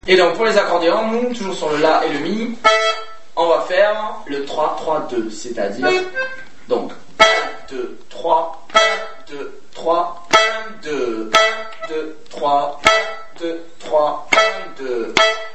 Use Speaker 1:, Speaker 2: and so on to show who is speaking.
Speaker 1: Et donc pour les accordéons, nous, toujours sur le La et le Mi, on va faire le 3, 3, 2, c'est-à-dire, donc, 1, 2, 3, 1, 2, 3, 1, 2, 1, 2, 3, 1, 2, 3, 1, 2.